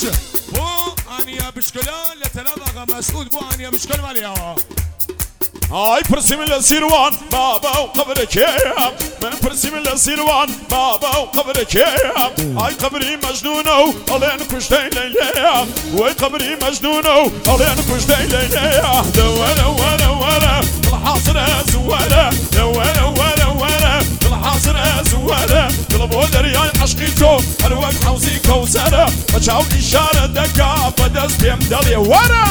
بو انيا بشكلان لتلبغ مسعود بو انيا بشكل ماليا هاي برسم السيروان بابا وقبرك يا من برسم السيروان بابا وقبرك يا هاي قبري مجنونو علين كشتي ليلى وي قبري مجنونو علين كشتي ليلى دولا ولا ولا الحاصر زواله دولا ولا ولا الحاصر زواله طلبوا دريان عشقيتو الوقت حوزي كوسره فجاو اشاره دكا بدس بيم دلي ورا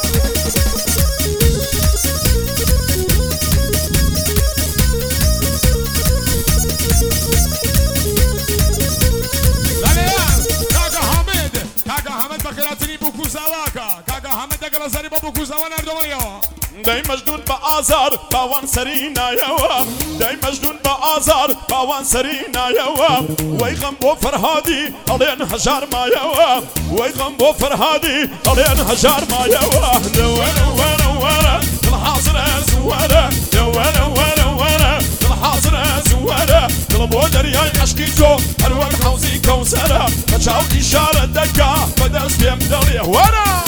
داي مجنون بآزار باوان سرينا يوا داي مجنون بآزار باوان سرينا يوا ويغم بو فرهادي علين هجار ما يوا ويغم بو فرهادي علين هجار ما يوا دولا ولا ولا الحاصر زواله دولا ولا ولا الحاصر زواله طلبوا دريان عشقيتو الوقت حوزي كوسره فجاو اشاره دكا بدس بيم دلي ورا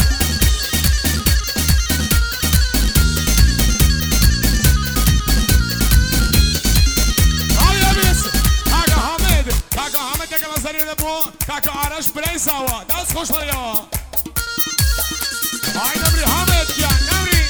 كاكا عرش بلاي سوا داس خوش ماليا هاي نمري حامد يا نمري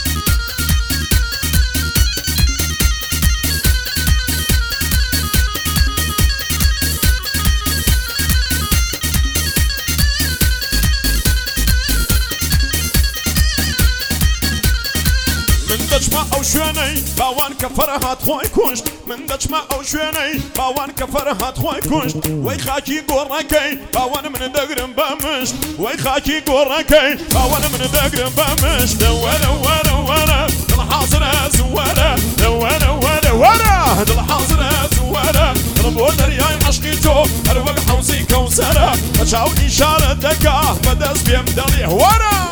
من دجمة أو شواني باوان كفرها تخوي كوشت من دجمة أو شواني باوان كفرها تخوي كوشت وي خاكي قرنكي باوان من دقرن بمشت وي خاكي قرنكي باوان من دقرن بمشت ولا ولا ولا الحاصر زواله ولا ولا ولا الحاصر زواله طلبوا دريان عشقيتو الوقت حوزي كوسره فجاو إشارة دكا بدس بيم دلي ورا